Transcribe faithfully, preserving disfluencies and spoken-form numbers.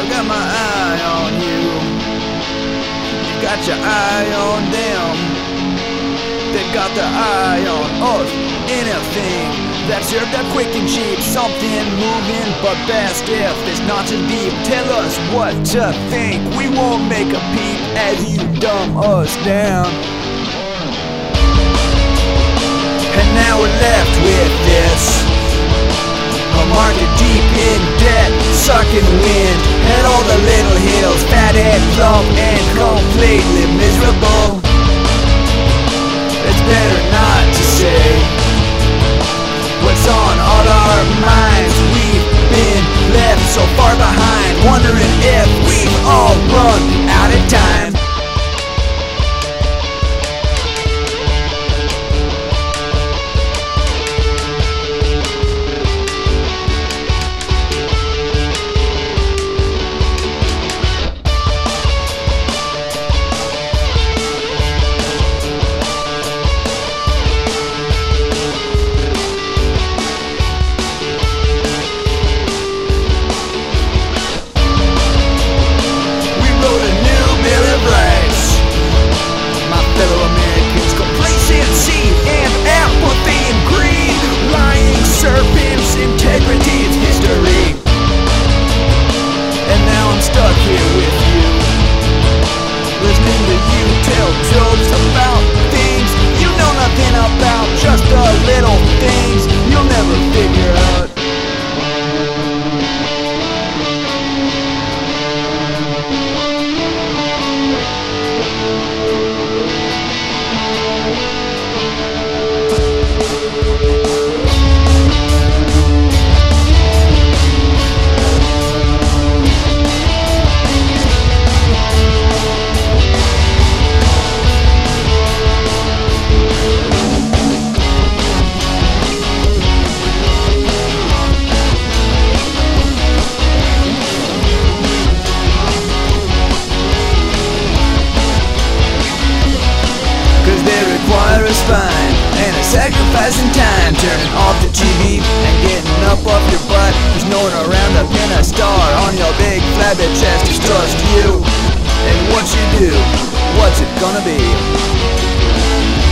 I've got my eye on you. You got your eye on them. They got their eye on us. Anything that served up quick and cheap, something moving, but best if it's not too deep. Tell us what to think. We won't make a peep as you dumb us down. And now we're left with this, a market deep in debt, sucking wind at all the little hills, fat and plump and completely miserable. It's better not to say what's on all our minds. We've been left so far behind, wondering if we've all run out of time. Just the little things you'll never figure out. Spine and a sacrifice in time, turning off the T V and getting up off your butt. There's no one around to pin a star on your big flabby chest. Just trust you and what you do. What's it gonna be?